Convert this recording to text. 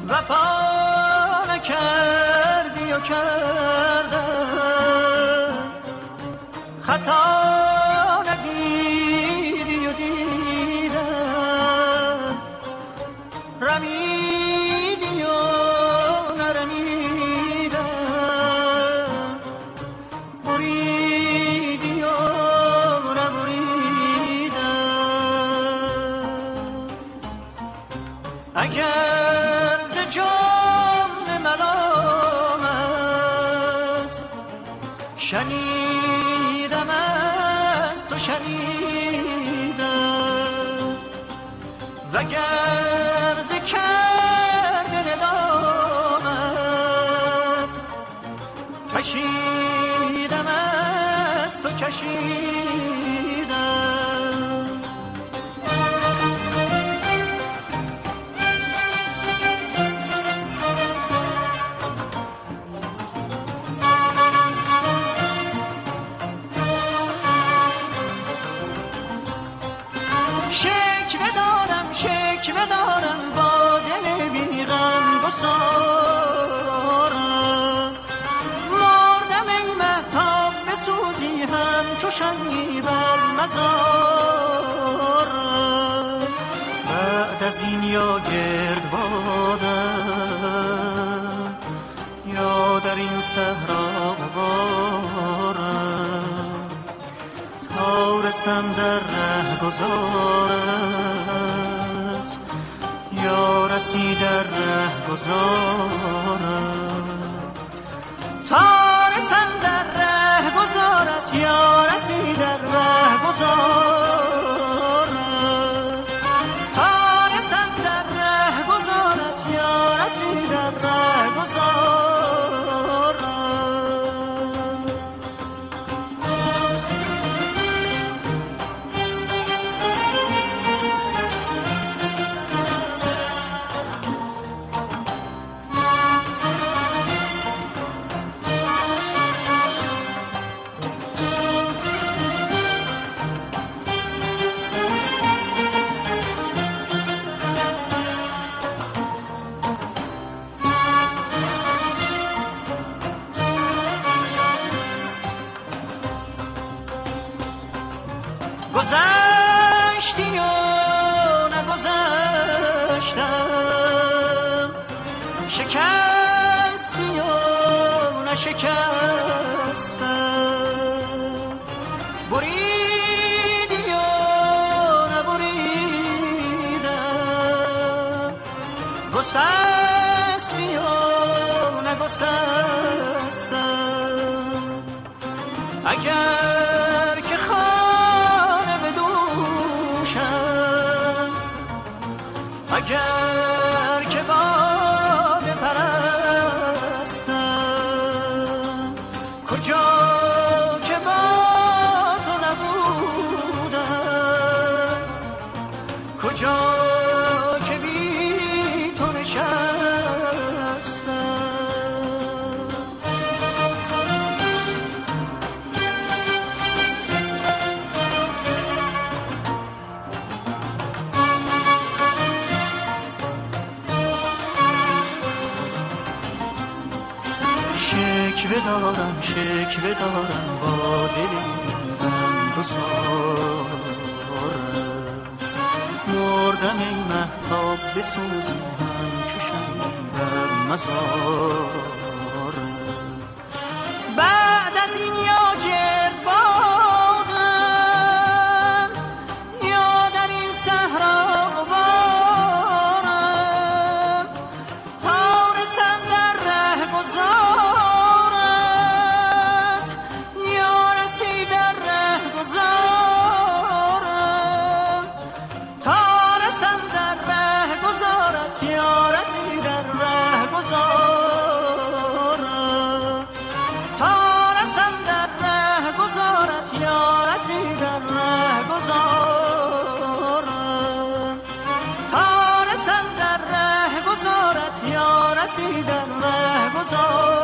وفا نکردی و کردم، خطا ندیدی و دیدم، رمیدی و نرمیدم، بریدی و نبریدم. اگر ز جام ملامت شنیدم از تو شنیدم، وگر ز کرد ندامت کشیدم از تو کشیدم. شکوه دارم با دل بی غم گسارم، مردم ای مهتاب بسوزی همچو شمعی بر مزارم. بعد از این یا گرد بادم یا در این صحرا غبارم، تا رسم در رهگذارت یا رسی در رهگذارت، تا رسم در رهگذارت یا رسی در رهگذارت، تا رسم در رهگذارت یا رسی در رهگذارت. گذشتی و نگذشتم، شکستی و نشکستم، بریدی و نبریدم، گسستی و نگسستم. اگر که اگر که باد پرستم، کجا که با تو نبودم، کجا که بی تو نشستم. شکوه دارم با دل من گسارم، مردم ای مهتاب بسوزی همچو شمعی بر مزارم. بعد از این یا گرد بادم یا در این صحرا غبارم، تا رسم در رهگذارت یا رسی در رهگذارم، تا رسم در رهگذارت یا رسی در رهگذارم، تا رسم در رهگذارت یا رسی در رهگذارم، تا رسم در رهگذارت یا رسی در رهگذارم.